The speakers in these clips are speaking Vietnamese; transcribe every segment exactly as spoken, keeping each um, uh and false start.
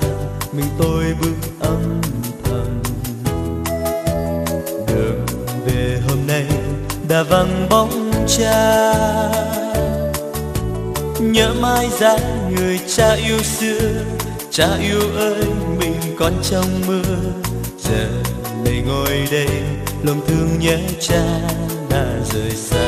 mình tôi bước âm thầm. Đường về hôm nay đã vắng bóng cha, nhớ mãi dáng người cha yêu xưa. Cha yêu ơi, mình còn trong mưa, giờ này ngồi đây lòng thương nhớ cha đã rời xa.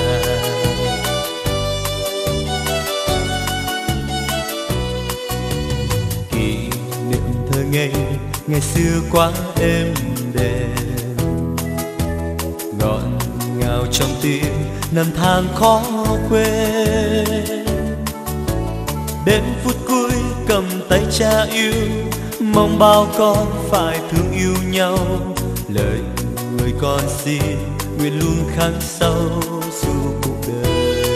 Kỷ niệm thơ ngây ngày xưa quá êm đềm, ngọt ngào trong tim năm tháng khó quên. Đến phút cuối cầm tay cha yêu, mong bao con phải thương yêu nhau. Lời người con xin nguyện luôn khắc sâu suốt cuộc đời.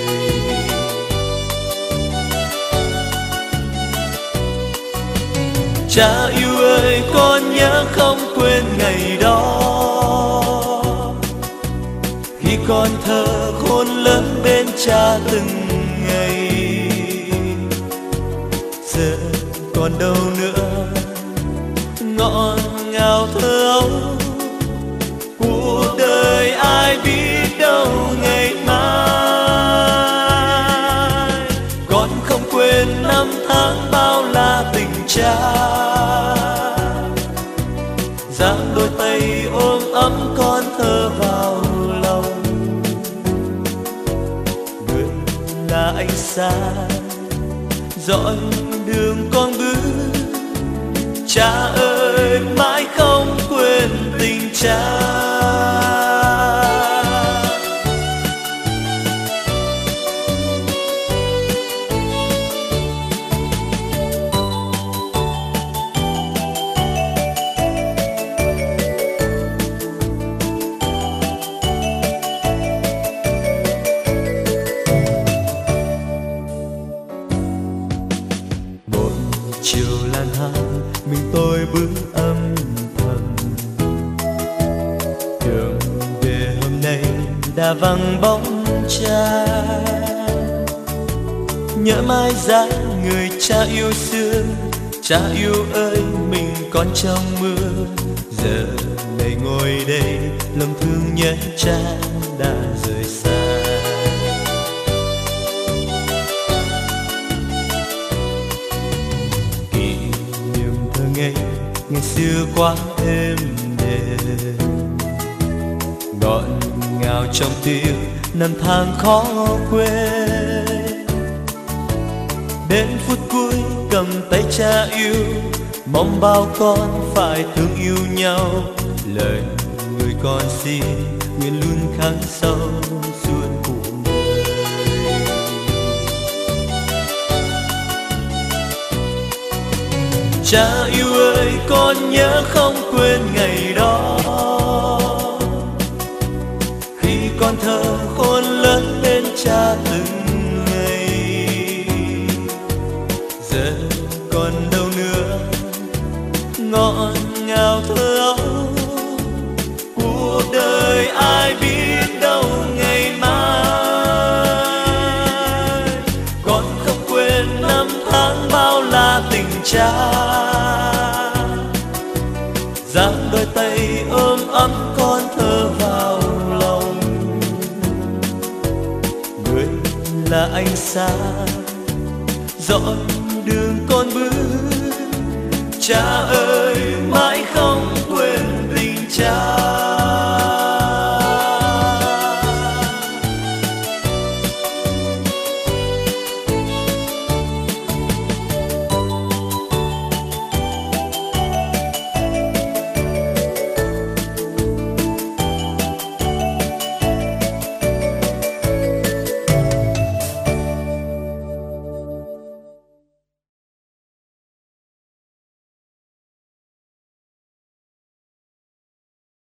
Cha yêu ơi, con nhớ không quên ngày đó, khi con thơ khôn lớn bên cha từng ngày. Giờ còn đâu nữa ngọt ngào thơ ấu, cuộc đời ai biết đâu ngày mai. Con không quên năm tháng bao la tình cha, giang đôi tay ôm ấm con thơ vào lòng. Người là ánh sáng dõi đường con bước, cha ơi mãi không quên tình cha. Chiều lan han mình tôi bước âm thầm, đường về hôm nay đã vắng bóng cha. Nhớ mãi dáng người cha yêu xưa. Cha yêu ơi, mình còn trong mưa, giờ này ngồi đây lòng thương nhớ cha đã rời xa. Ngày xưa quá êm đềm, ngọt ngào trong tim năm tháng khó quên. Đến phút cuối cầm tay cha yêu, mong bao con phải thương yêu nhau. Lời người con xin nguyện luôn khắc sâu suốt cuộc đời. Cha yêu ơi, con nhớ không quên ngày đó, khi con thơ khôn lớn bên cha từng ngày. Giờ còn đâu nữa ngọt ngào thơ ấu, cuộc đời ai biết đâu ngày mai. Con không quên năm tháng bao la tình cha, giang đôi tay ôm ấm con thơ vào lòng. Người là ánh sáng dõi đường con bước, cha ơi